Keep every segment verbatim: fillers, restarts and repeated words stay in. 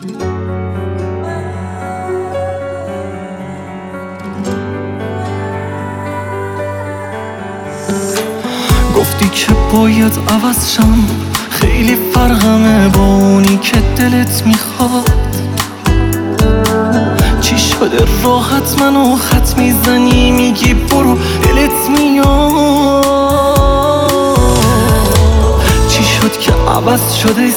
گفتی که باید عوض شم، خیلی فرقمه با اونی که دلت میخواد. چی شده راحت منو خط میزنی، میگی برو دلت میاد. چی شد که عوض شده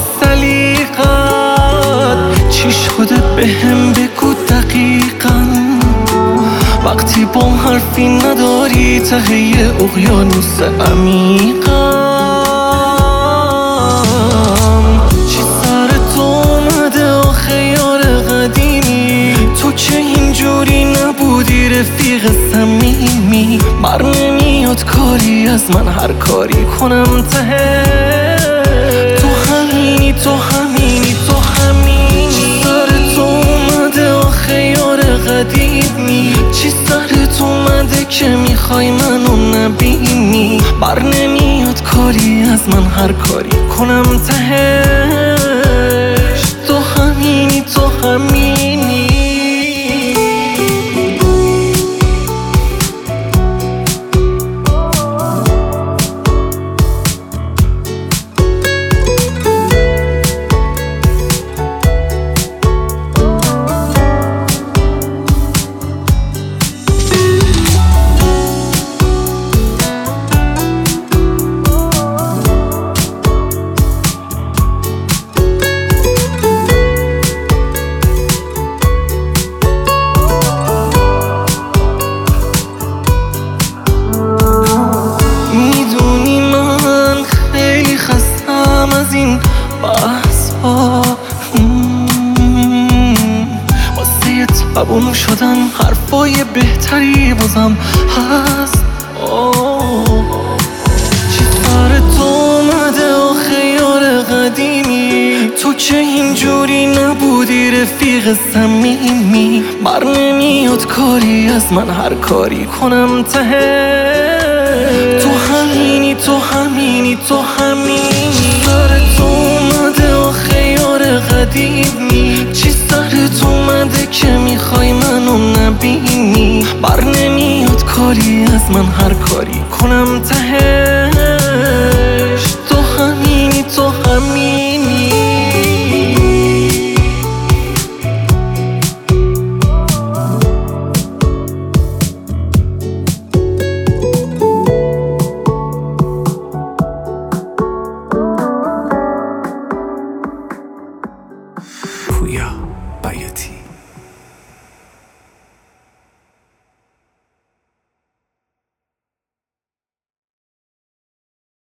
سلیقت؟ چی شده بهم بگو دقیقاً. وقتی با حرفی نداری ته اقیانوس عمیقم. چی سر تو اومده آخه یار قدیمی؟ تو که اینجوری نبودی رفیق صمیمی. بر نمیاد کاری از من هر کاری کنم ته تو همینی تو همینی تو همینی. چی سر تو اومده آخه یار قدیمی؟ چی سرت اومده که میخوای منو نبینی؟ بر نمیاد کاری از من هر کاری کنم تهش تو همینی تو همینی. از این بحث ها واسه تبون شدن حرفای بهتری بازم هست. چی سر تو اومده آخه یار قدیمی؟ تو که اینجوری نبودی رفیق صمیمی. بر نمیاد کاری از من هر کاری کنم ته تو همینی تو همینی تو همینی. سرت اومده آخه یار قدیمی؟ چی سرت اومده که میخوای منو نبینی؟ بر نمیاد کاری از من هر کاری کنم تهش تو همینی تو همینی. پویا بیاتی.